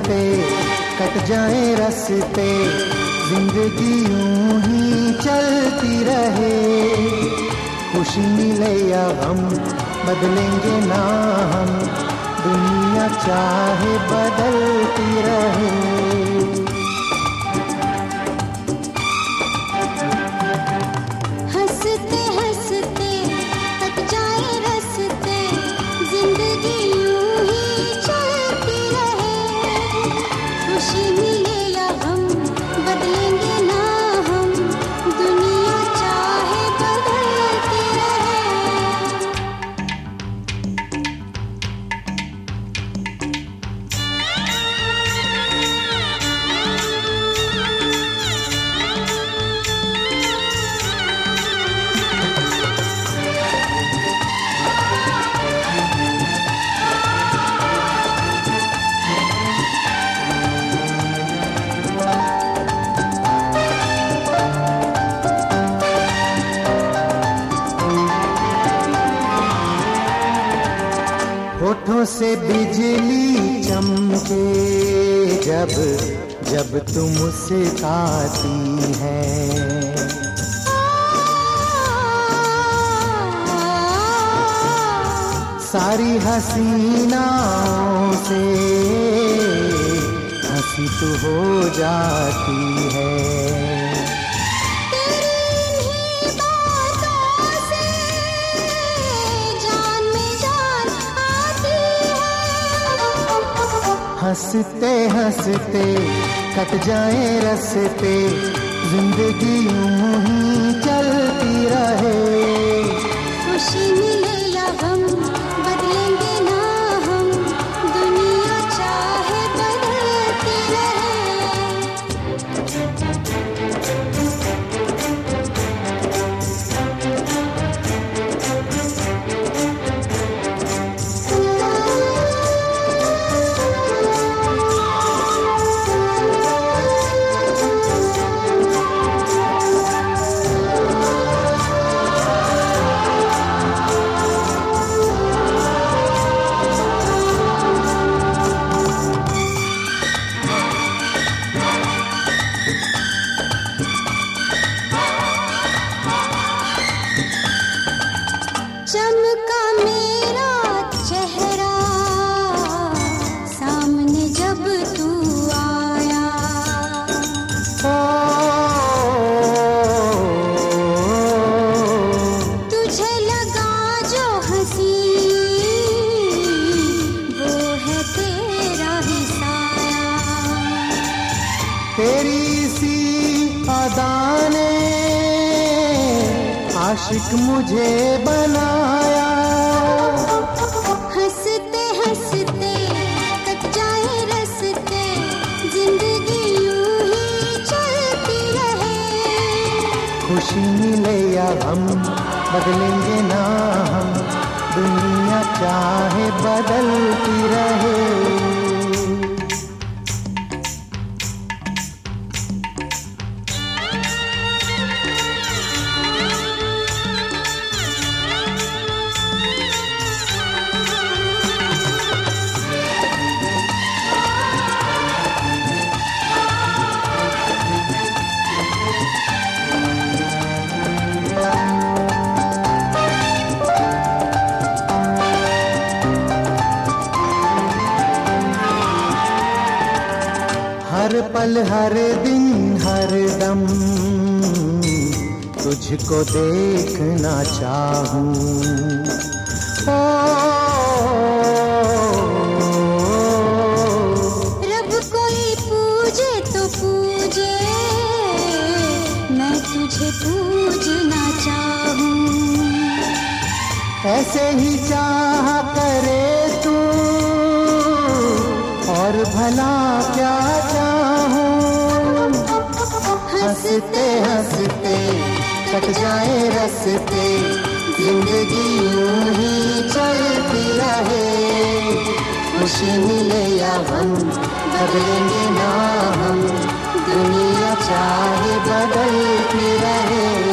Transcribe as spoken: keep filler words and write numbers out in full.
हंसते कट जाए रस्ते, जिंदगी यूं ही चलती रहे। खुशी मिले या गम बदलेंगे ना हम, दुनिया चाहे बदलती रहे। हंसते हंसते कट जाए रस्ते, जिंदगी यूं ही चलती रहे। खुशी मिले या गम बदलेंगे ना हम, दुनिया चाहे बदलती रहे। होठों से बिजली चमके जब जब तुम मुस्कुराती है। सारी हसीनाओं से हंसी तो हो जाती है। हंसते हंसते कट जाए रस्ते, जिंदगी यूं ही चलती रहे। खुशी मिले या गम बदलेंगे ना हम, दुनिया चाहे बदलती रहे। चमका मेरा चेहरा सामने जब तू आया। तुझे लगा जो हंसी वो है तेरा ही साया। तेरी सी अदा ने आशिक मुझे बनाया। हंसते हंसते कट जाए रस्ते, जिंदगी यूं ही चलती रहे। खुशी मिले या गम बदलेंगे ना हम, दुनिया चाहे बदलती रहे। हर पल हर दिन हर दम तुझको देखना चाहूं। ओ, रब कोई पूजे तो पूजे, मैं तुझे पूजना चाहूं। ऐसे ही चाह करे तू और भला क्या चाहूं। हंसते हंसते कट जाए रस्ते, जिंदगी यूं ही चलती रहे। खुशी मिले या गम बदलेंगे ना हम, दुनिया चाहे बदलती रहे।